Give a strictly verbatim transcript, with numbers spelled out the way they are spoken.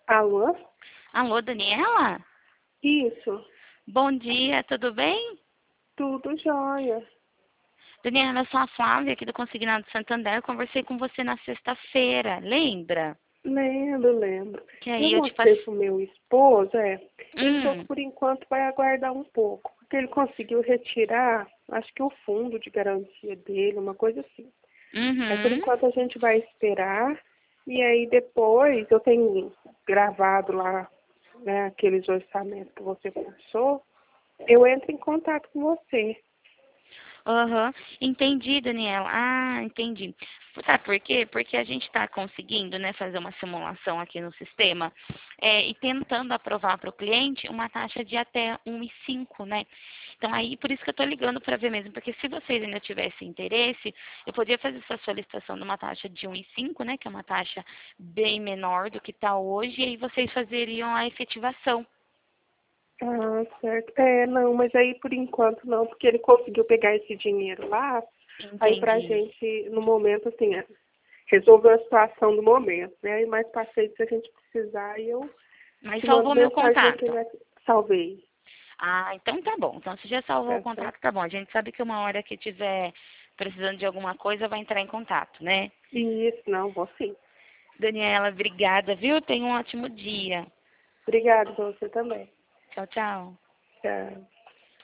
Alô? Alô, Daniela? Isso, Bom dia, tudo bem? tudo jóia. Daniela, eu sou a Flávia aqui do Consignado Santander. Eu conversei com você na sexta-feira, lembra? Lembro, lembro. Que Eu aí eu te mostrei passei. pro meu esposo, é. Ele falou que Hum, por enquanto vai aguardar um pouco, porque ele conseguiu retirar, acho que o fundo de garantia dele, uma coisa assim. Aí por uhum. enquanto a gente vai esperar, e aí depois eu tenho gravado lá, né, aqueles orçamentos que você passou, eu entro em contato com você. Aham, entendi, Daniela. Ah, entendi. Sabe por quê? Porque a gente está conseguindo, né, fazer uma simulação aqui no sistema é, e tentando aprovar para o cliente uma taxa de até um vírgula cinco, né? Então aí, por isso que eu estou ligando para ver mesmo, porque se vocês ainda tivessem interesse, eu podia fazer essa solicitação de uma taxa de um vírgula cinco, né, que é uma taxa bem menor do que está hoje, e aí vocês fazeriam a efetivação. Ah, certo. É, não, mas aí por enquanto não, porque ele conseguiu pegar esse dinheiro lá, aí pra Entendi. gente, no momento, assim, é, resolveu a situação do momento, né? E mais pra frente, se a gente precisar, eu Mas te mando salvou meu mensagem aqui, contato. né? Salvei. Ah, então tá bom. Então se já salvou o Tá certo? contato, tá bom. A gente sabe que uma hora que tiver precisando de alguma coisa vai entrar em contato, né? Isso, não, vou sim. Daniela, obrigada, viu? Tenha um ótimo dia. Obrigada pra você também. Tchau, tchau. Tchau.